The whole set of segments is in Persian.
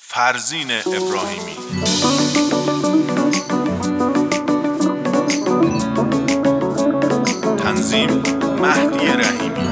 فرزین ابراهیمی. تنظیم مهدی رحیمی.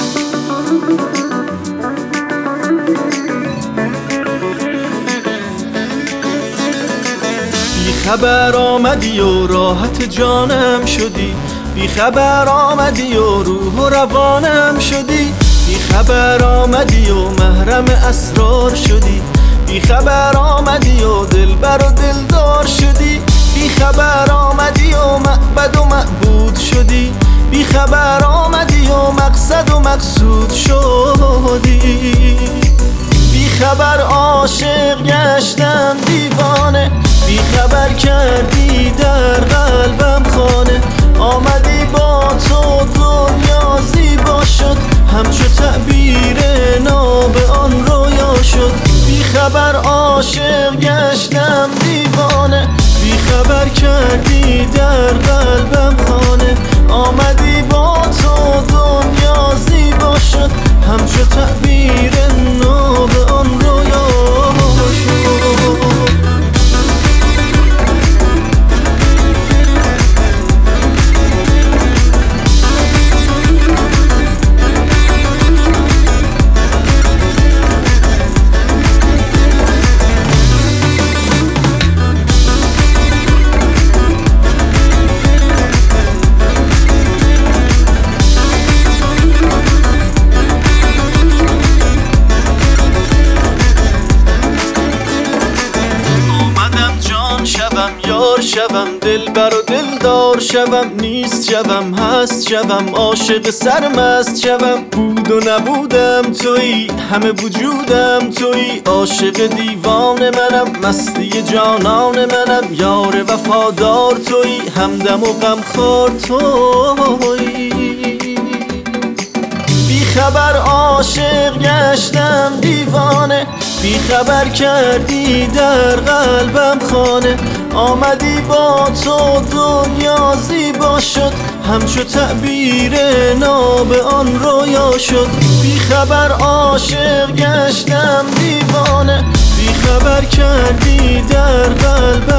بی خبر آمدی و راحت جانم شدی، بی خبر آمدی و روح و روانم شدی، بی خبر آمدی و محرم اسرار شدی، بی خبر آمدی و دلبر و دلدار شدی، بی خبر آمدی و معبد و معبود شدی، بی خبر آمدی و مقصد و مقصود شدی. بی خبر عاشق گشتم دیوانه، بی خبر کردی در قلبم خانه، آمدی با تو دنیا زیبا شد، همچو تعبیر ناب آن رویا شد. بی خبر عاشق گشتم دیوانه، بی خبر کردی در قلبم خانه، آمدی با تو دنیا زیبا شد، همچو تعبیر ناب آن رویا شد. یار شوم، دلبر و دلدار شوم، نیست شوم هست شوم، عاشق سرمست شوم. بود و نبودم تویی، همه وجودم تویی، عاشق دیوان منم، مستی جانان منم، یار وفادار تویی، همدم و غمخوار تویی. بی خبر عاشق گشتم دیوانه، بی خبر کردی در قلبم خانه، آمدی با تو دنیا زیبا شد، همچو تعبیر ناب آن رویا شد. بی خبر عاشق گشتم دیوانه، بی خبر کردی در قلبم